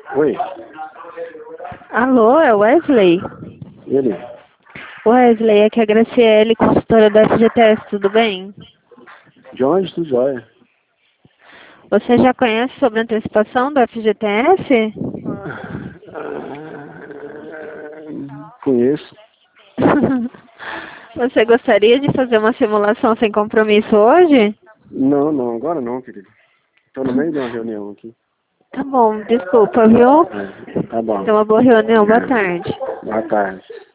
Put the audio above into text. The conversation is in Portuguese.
Oi, Alô, é Wesley? ele? Wesley, aqui é a Graciele, consultora da FGTS, tudo bem? De onde tu joia? Você já conhece sobre a antecipação do FGTS? Conheço. Você gostaria de fazer uma simulação sem compromisso hoje? Não, não, agora não, querido. Tô no meio de uma reunião aqui. Tá bom, desculpa, viu? Tá bom. Tenha uma boa reunião, boa tarde. Boa tarde.